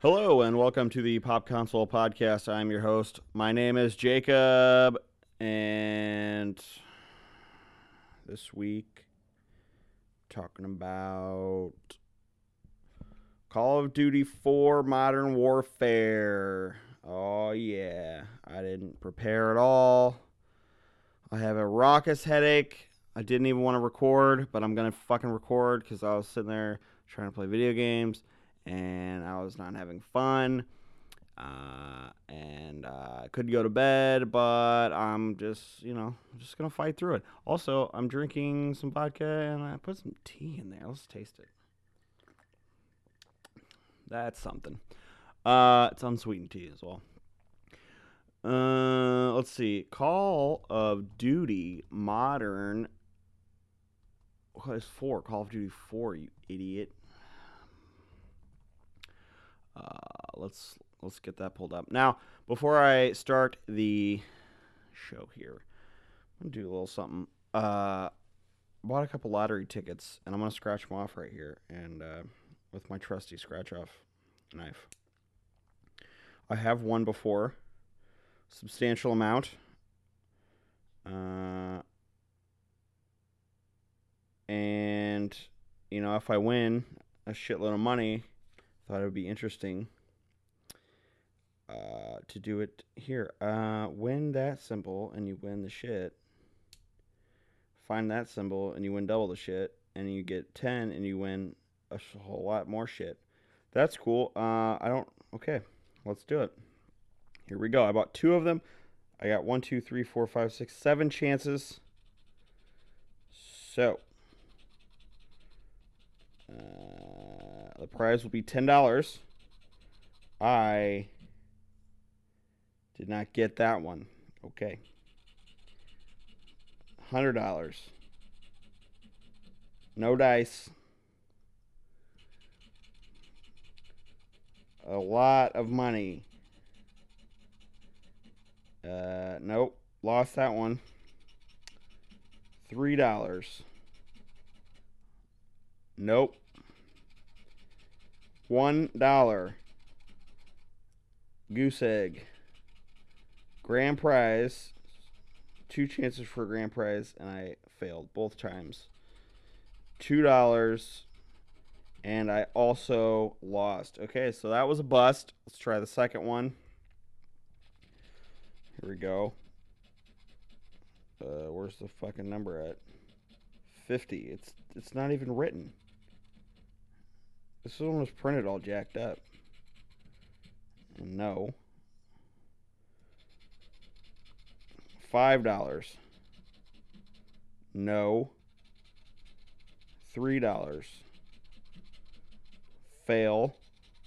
Hello and welcome to the Pop Console Podcast. I'm your host. My name is Jacob, and this week talking about Call of Duty 4 Modern Warfare. Oh yeah, I didn't prepare at all. I have a raucous headache. I didn't even want to record, but I'm gonna fucking record because I was sitting there trying to play video games and I was not having fun. I could go to bed, but I'm just gonna fight through it. Also, I'm drinking some vodka and I put some tea in there. Let's taste it. That's something. It's unsweetened tea as well. Let's see. Call of Duty Modern. What is 4? Call of Duty 4, you idiot. Let's get that pulled up. Now, before I start the show here, I'm gonna do a little something. Bought a couple lottery tickets, and I'm gonna scratch them off right here, and with my trusty scratch off knife. I have won before, substantial amount. And if I win a shitload of money, thought it would be interesting to do it here. Win that symbol and you win the shit. Find that symbol and you win double the shit. And you get 10 and you win a whole lot more shit. That's cool. Okay, let's do it. Here we go. I bought 2 of them. I got 1, 2, 3, 4, 5, 6, 7 chances. So, the prize will be $10. I did not get that one. Okay. $100. No dice. A lot of money. Nope. Lost that one. $3. Nope. $1. Goose egg. Grand prize. 2 chances for a grand prize, and I failed both times. $2. And I also lost. Okay, so that was a bust. Let's try the second one. Here we go. Where's the fucking number at? 50. It's not even written. This one was printed all jacked up. No. $5. No. $3. Fail.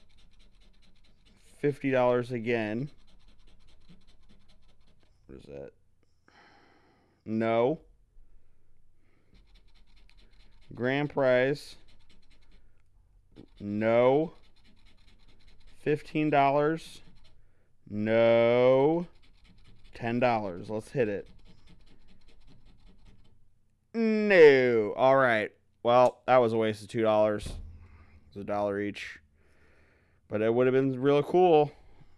$50 again. What is that? No. Grand prize. No. $15. No. $10. Let's hit it. No. All right. Well, that was a waste of $2. It was $1 each. But it would have been real cool.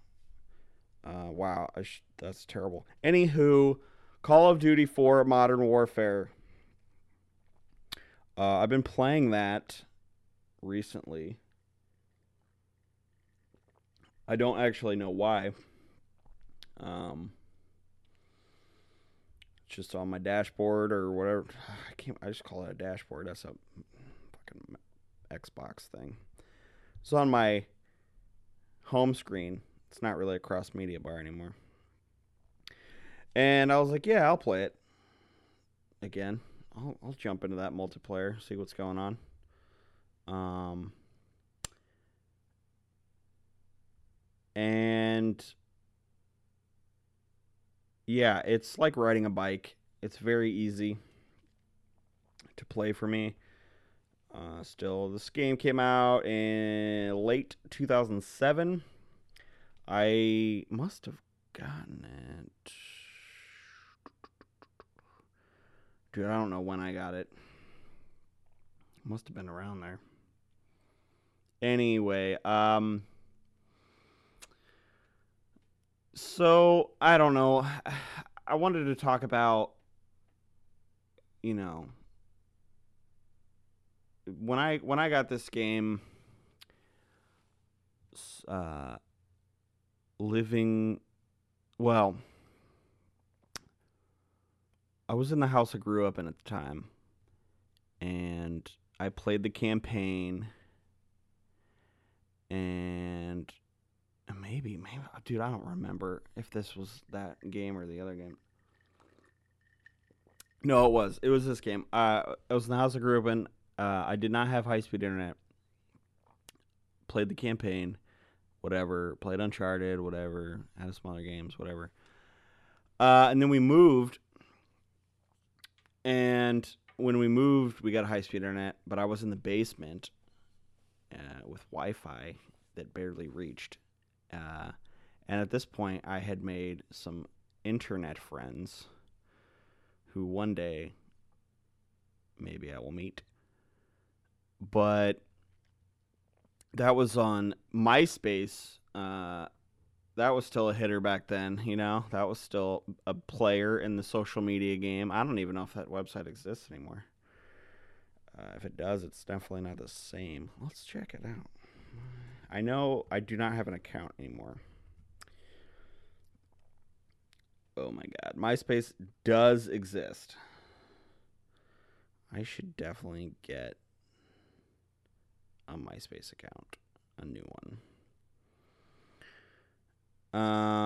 Wow. That's terrible. Anywho, Call of Duty 4 Modern Warfare. I've been playing that recently. I don't actually know why. Just on my dashboard or whatever. I just call it a dashboard. That's a fucking Xbox thing. It's on my home screen. It's not really a cross media bar anymore. And I was like, yeah, I'll play it again. I'll jump into that multiplayer, see what's going on. And yeah, it's like riding a bike. It's very easy to play for me. Still, this game came out in late 2007. I must have gotten it. Dude, I don't know when I got it. Must have been around there. Anyway, So I don't know. I wanted to talk about, you know, when I got this game, uh, living well. I was in the house I grew up in at the time, and I played the campaign, and maybe, dude, I don't remember if this was that game or the other game. No, it was. It was this game. I was in the house I grew up in. I did not have high speed internet. Played the campaign, whatever. Played Uncharted, whatever. Had some other games, whatever. And then we moved, and when we moved, we got high speed internet. But I was in the basement with Wi-Fi that barely reached. And at this point, I had made some internet friends who one day maybe I will meet. But that was on MySpace. That was still a hitter back then, you know? That was still a player in the social media game. I don't even know if that website exists anymore. If it does, it's definitely not the same. Let's check it out. I know I do not have an account anymore. Oh my god. MySpace does exist. I should definitely get a MySpace account, a new one.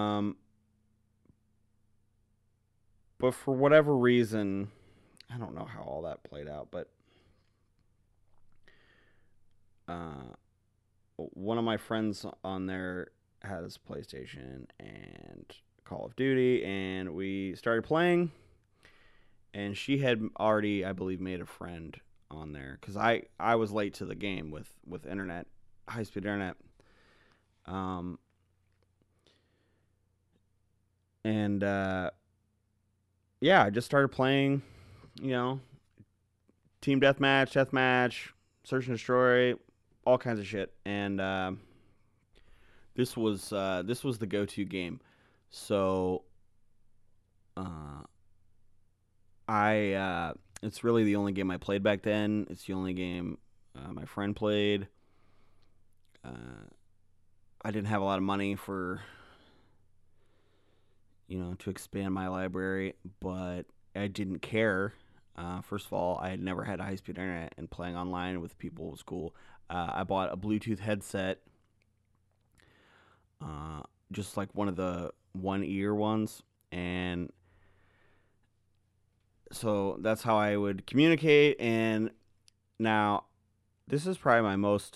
But for whatever reason, I don't know how all that played out, but one of my friends on there has PlayStation and Call of Duty, and we started playing. And she had already, I believe, made a friend on there because I was late to the game with internet, high speed internet. And yeah, I just started playing, you know, team deathmatch, search and destroy, all kinds of shit. And this was the go-to game. So it's really the only game I played back then. It's the only game my friend played. I didn't have a lot of money for, to expand my library, but I didn't care. First of all, I had never had high speed internet, and playing online with people was cool. I bought a Bluetooth headset, just like one of the one ear ones, and so that's how I would communicate. And now, this is probably my most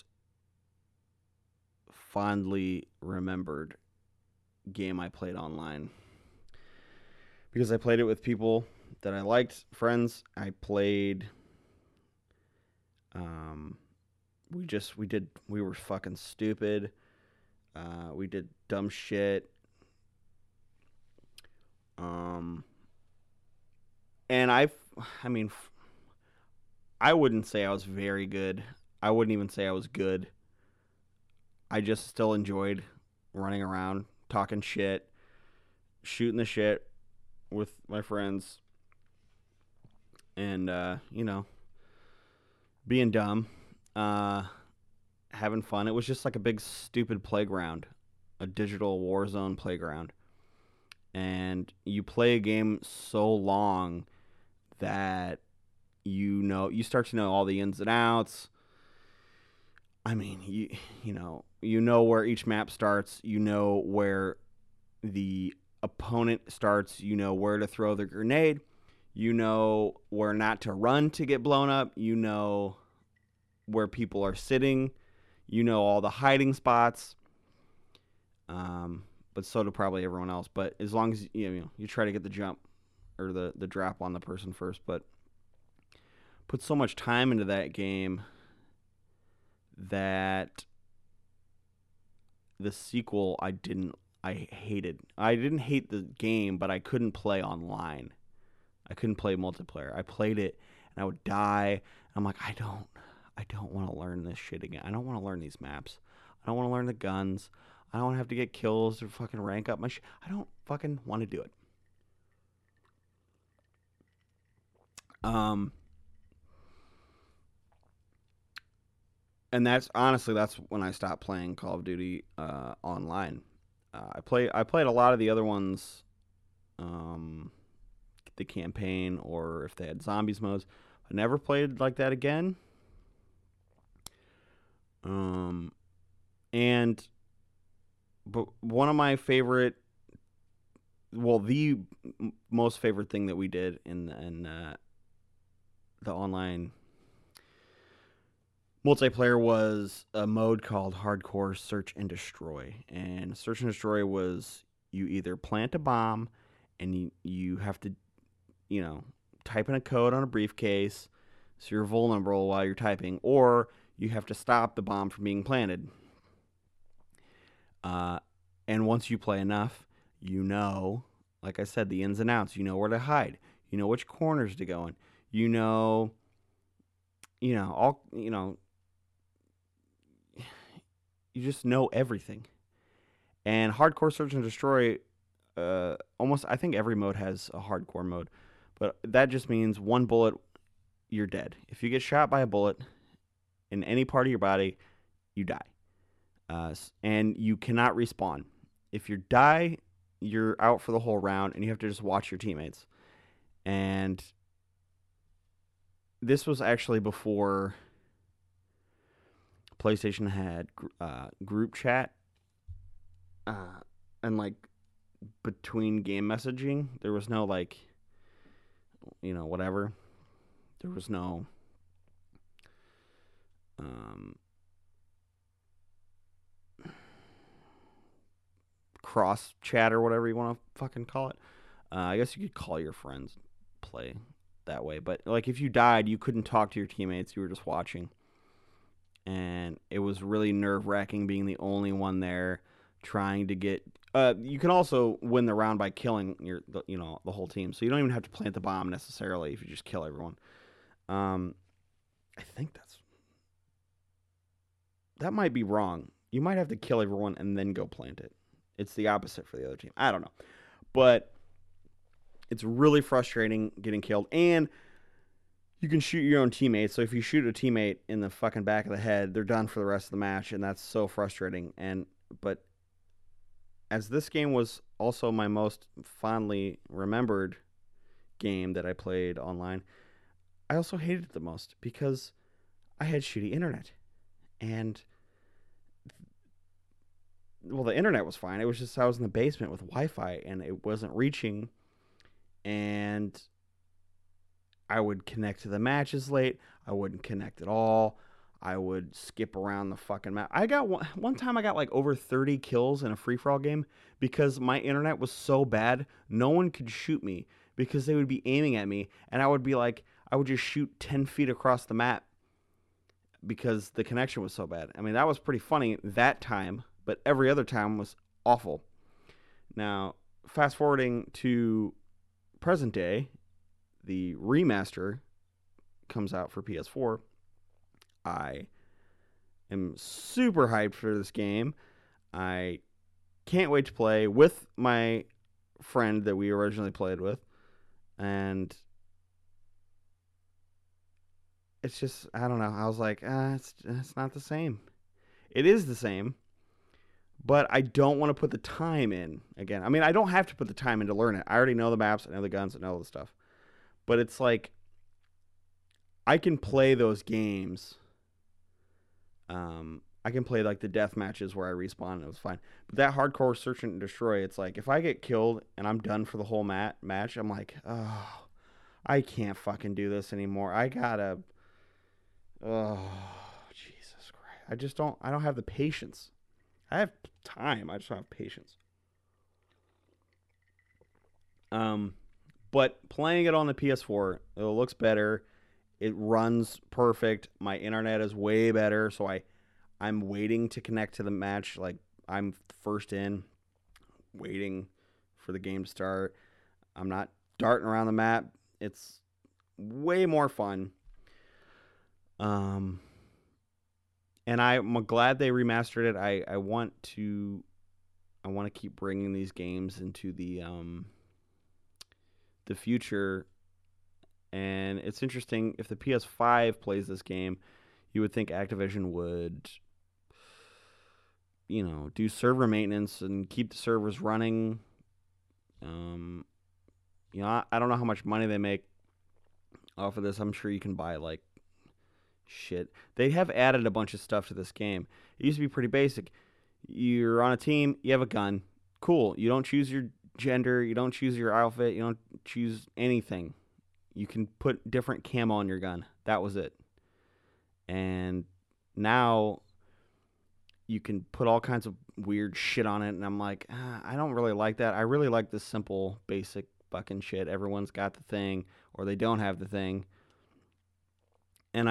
fondly remembered game I played online because I played it with people that I liked, friends. I played. We were fucking stupid. We did dumb shit. And I mean, I wouldn't say I was very good. I wouldn't even say I was good. I just still enjoyed running around, talking shit, shooting the shit with my friends, and being dumb, having fun. It was just like a big stupid playground, a digital war zone playground. And you play a game so long that you start to know all the ins and outs. I mean, you know where each map starts, you know where the opponent starts, you know where to throw the grenade, you know where not to run to get blown up, you know where people are sitting, you know all the hiding spots. But so do probably everyone else. But as long as you try to get the jump or the drop on the person first, but put so much time into that game that the sequel I hated. I didn't hate the game, but I couldn't play online. I couldn't play multiplayer. I played it and I would die. I'm like, I don't want to learn this shit again. I don't want to learn these maps. I don't want to learn the guns. I don't have to get kills or fucking rank up my shit. I don't fucking want to do it. Um, and that's honestly that's when I stopped playing Call of Duty online. I played a lot of the other ones, um, the campaign or if they had zombies modes. I never played like that again. Um, and but one of my favorite, well, the most favorite thing that we did in the online multiplayer was a mode called Hardcore Search and Destroy. And Search and Destroy was you either plant a bomb and you have to, you know, type in a code on a briefcase so you're vulnerable while you're typing, or you have to stop the bomb from being planted. Uh, and once you play enough, you know, like I said, the ins and outs. You know where to hide. You know which corners to go in. You know, all, you just know everything. And Hardcore Search and Destroy, almost, I think every mode has a hardcore mode, but that just means one bullet, you're dead. If you get shot by a bullet in any part of your body, you die. And you cannot respawn. If you die, you're out for the whole round, and you have to just watch your teammates. And this was actually before PlayStation had group chat, and like between game messaging, there was no like, whatever. There was no cross chat or whatever you want to fucking call it. I guess you could call your friends, play that way, but like if you died, you couldn't talk to your teammates. You were just watching, and it was really nerve wracking being the only one there trying to get. You can also win the round by killing the whole team, so you don't even have to plant the bomb necessarily if you just kill everyone. I think that might be wrong. You might have to kill everyone and then go plant it. It's the opposite for the other team. I don't know, but it's really frustrating getting killed, and you can shoot your own teammates. So if you shoot a teammate in the fucking back of the head, they're done for the rest of the match, and that's so frustrating. But as this game was also my most fondly remembered game that I played online, I also hated it the most because I had shitty internet. And well, the internet was fine. It was just I was in the basement with Wi-Fi and it wasn't reaching, and I would connect to the matches late. I wouldn't connect at all. I would skip around the fucking map. I got one time I got like over 30 kills in a free for all game because my internet was so bad, no one could shoot me because they would be aiming at me, and I would be like, I would just shoot 10 feet across the map because the connection was so bad. I mean, that was pretty funny that time, but every other time was awful. Now, fast forwarding to present day, the remaster comes out for PS4. I am super hyped for this game. I can't wait to play with my friend that we originally played with. And it's just, I don't know. I was like, it's not the same. It is the same, but I don't want to put the time in again. I mean, I don't have to put the time in to learn it. I already know the maps, I know the guns, I know all the stuff. But it's like, I can play those games. I can play like the death matches where I respawn and it was fine. But that hardcore search and destroy, it's like if I get killed and I'm done for the whole match, I'm like, oh, I can't fucking do this anymore. I gotta, oh, Jesus Christ. I don't have the patience. I have time. I just don't have patience. But playing it on the PS4, it looks better. It runs perfect. My internet is way better, so I'm waiting to connect to the match. Like I'm first in, waiting for the game to start. I'm not darting around the map. It's way more fun. And I'm glad they remastered it. I want to I want to keep bringing these games into the future. And it's interesting, if the PS5 plays this game, you would think Activision would, do server maintenance and keep the servers running. I don't know how much money they make off of this. I'm sure you can buy like shit. They have added a bunch of stuff to this game. It used to be pretty basic. You're on a team, you have a gun. Cool. You don't choose your gender, you don't choose your outfit, you don't choose anything. You can put different camo on your gun. That was it. And now you can put all kinds of weird shit on it, and I'm like, I don't really like that. I really like this simple, basic fucking shit. Everyone's got the thing, or they don't have the thing. And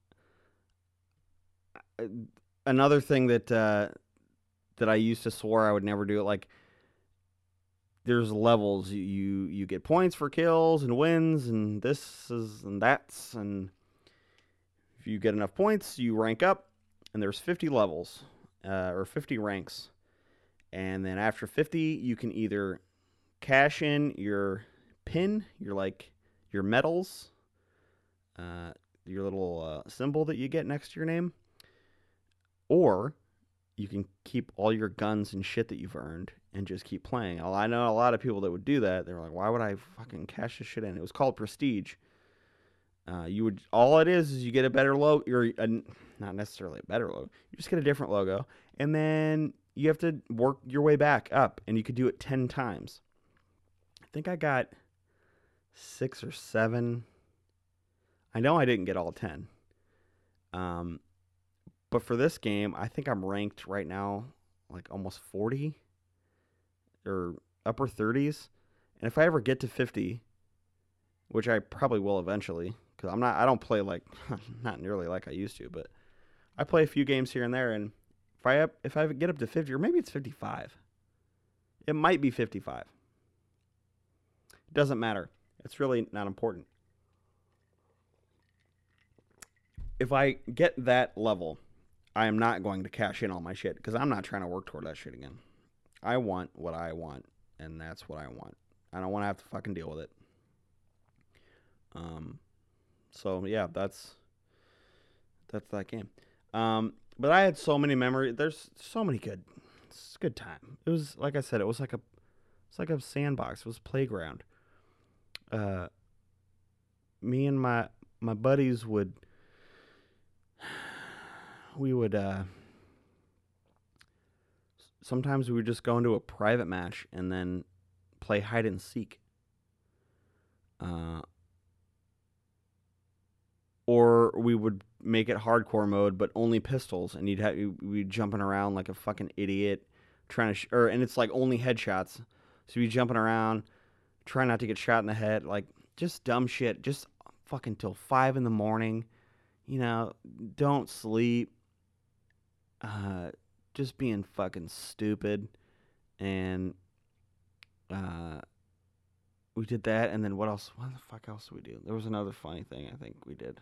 another thing that I used to swear I would never do it, like, there's levels. You get points for kills and wins, and this is and that's, and if you get enough points, you rank up, and there's 50 levels, or 50 ranks. And then after 50, you can either cash in your pin, your medals, your little symbol that you get next to your name, or you can keep all your guns and shit that you've earned and just keep playing. I know a lot of people that would do that. They were like, why would I fucking cash this shit in? It was called Prestige. All it is you get a better logo, not necessarily a better logo. You just get a different logo, and then you have to work your way back up, and you could do it 10 times. I think I got 6 or 7. I know I didn't get all 10. But for this game, I think I'm ranked right now like almost 40 or upper 30s. And if I ever get to 50, which I probably will eventually, because I don't play like, not nearly like I used to, but I play a few games here and there, and if I get up to 50, or maybe it's 55, it might be 55. It doesn't matter. It's really not important. If I get that level, I am not going to cash in all my shit, because I'm not trying to work toward that shit again. I want what I want, and that's what I want. I don't want to have to fucking deal with it. So yeah, that's that game. But I had so many memories. There's so many it's a good time. It was, like I said, it's like a sandbox. It was a playground. Me and my buddies would sometimes we would just go into a private match and then play hide and seek. Or we would make it hardcore mode, but only pistols, and we'd jumping around like a fucking idiot, trying to, and it's like only headshots. So you'd jumping around, trying not to get shot in the head, like just dumb shit, just fucking till 5 a.m. Don't sleep. Just being fucking stupid, and we did that, and then what else? What the fuck else did we do? There was another funny thing I think we did.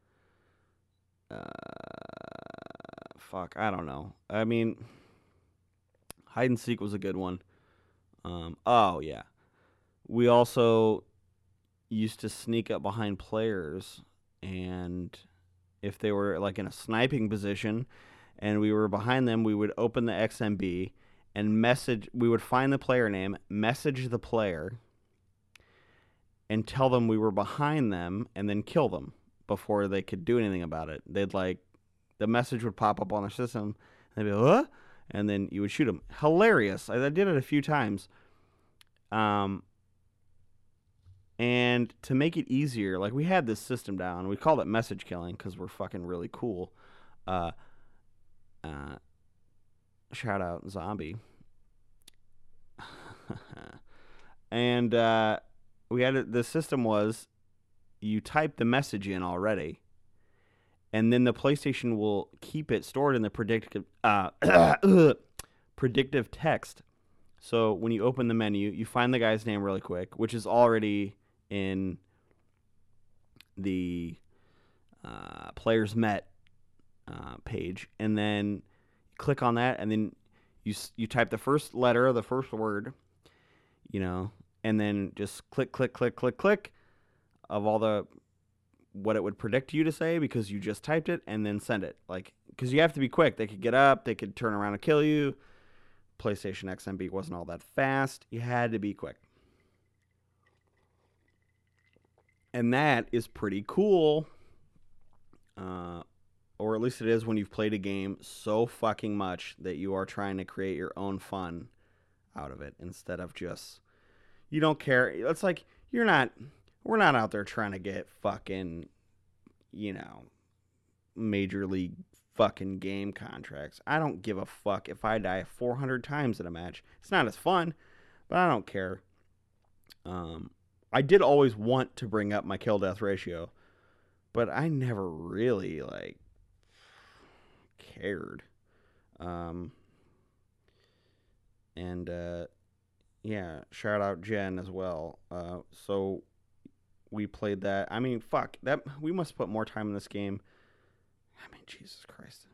Fuck, I don't know. I mean, hide and seek was a good one. Oh yeah, we also used to sneak up behind players, and if they were like in a sniping position, and we were behind them, we would open the XMB and we would find the player name, message the player, and tell them we were behind them, and then kill them before they could do anything about it. The message would pop up on their system, and they'd be like, what? And then you would shoot them. Hilarious. I did it a few times. And to make it easier, like, we had this system down. We called it message killing because we're fucking really cool. Shout out Zombie. And we had the system was you type the message in already, and then the PlayStation will keep it stored in the predictive text. So when you open the menu, you find the guy's name really quick, which is already in the players met page, and then click on that, and then You type the first letter of the first word, and then just click, click, click, click, click of all the what it would predict you to say because you just typed it, and then send it. Because you have to be quick. They could get up, they could turn around and kill you. PlayStation XMB wasn't all that fast. You had to be quick. And that is pretty cool. Or at least it is when you've played a game so fucking much that you are trying to create your own fun out of it instead of just, you don't care. It's like we're not out there trying to get fucking, major league fucking game contracts. I don't give a fuck if I die 400 times in a match. It's not as fun, but I don't care. I did always want to bring up my kill death ratio, but I never really cared. Yeah, shout out Jen as well. So we played that. I mean, fuck that. We must put more time in this game. I mean, Jesus Christ.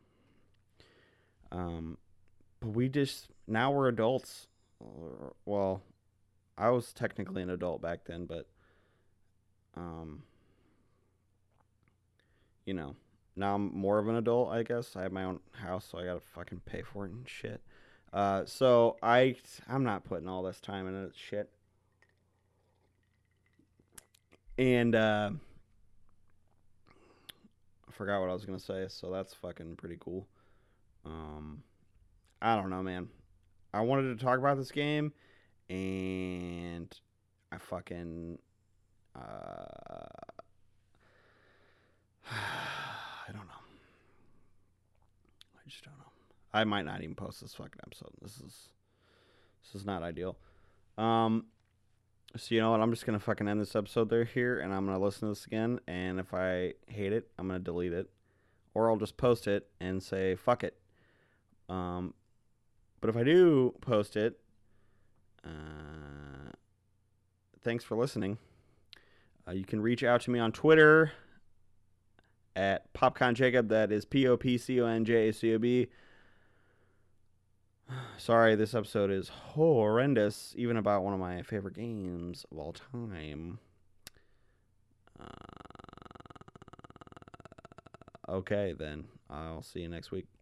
But now we're adults. Well, I was technically an adult back then, but now I'm more of an adult, I guess. I have my own house, so I gotta fucking pay for it and shit. So I'm not putting all this time into this shit. And I forgot what I was gonna say, so that's fucking pretty cool. I don't know, man. I wanted to talk about this game, and I fucking I don't know. I just don't know. I might not even post this fucking episode. This is not ideal. So you know what? I'm just gonna fucking end this episode here, and I'm gonna listen to this again. And if I hate it, I'm gonna delete it, or I'll just post it and say fuck it. But if I do post it, thanks for listening. You can reach out to me on Twitter at PopConJacob. That is PopConJacob. Sorry, this episode is horrendous, even about one of my favorite games of all time. Okay, then. I'll see you next week.